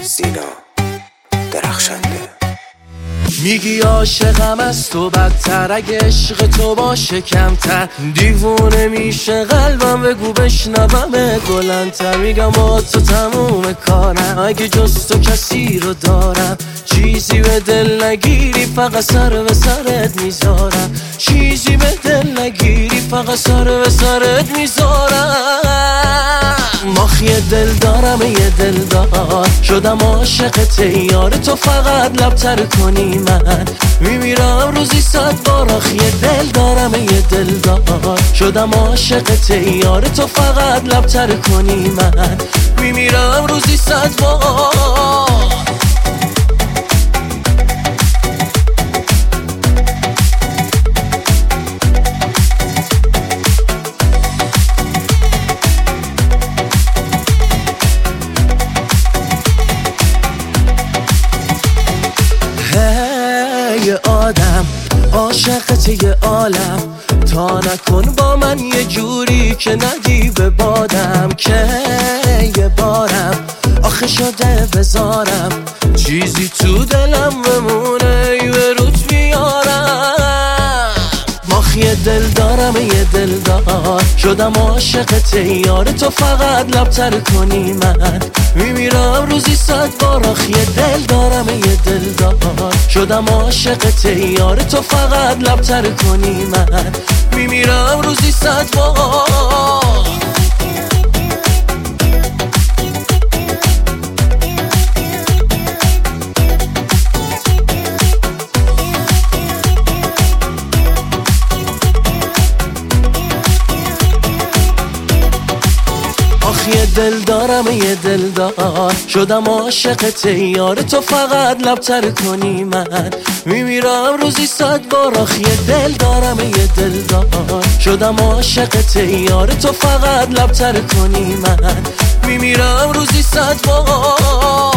سینا درخشنده. میگی عاشقم از تو بدتر، اگه عشق تو باشه کمتر دیوونه میشه قلبم، بگو بشنوم بلندتر. میگم با تو تموم کارم، اگه جز تو کسی رو دارم چیزی به دل نگیری فقط سر به سرت میذارم، چیزی به دل نگیری فقط سر به سرت میذارم. ماخی دل دارم یه دلدار، شدم عاشقت یار تو، فقط لبتر کنی من میمیرم روزی 100 بار. آخی دل دارم یه دلدار، شدم عاشقت یار تو، فقط لبتر کنی من میمیرم روزی 100 بار. یه آدم عاشقت یه عالم، تا نکن با من یه جوری که ندی به بادم، که یه بارم آخه شده بذارم چیزی تو دلم بمونه به روت بیارم. ماخی دل دارم یه دلدار، شدم عاشقت یار تو، فقط لبتر کنی من میمیرم روزی 100 بار. آخی دل دارم یه دلدار، شدم عاشقت یار تو، فقط لبتر کنی من میمیرم روزی 100 بار. یه دل دارم یه دلدار، شدم عاشقت یار تو، فقط لبتر کنی من میمیرم روزی 100 بار. آخ یه دل دارم یه دلدار، شدم عاشقت یار تو، فقط لبتر کنی من میمیرم روزی 100 بار.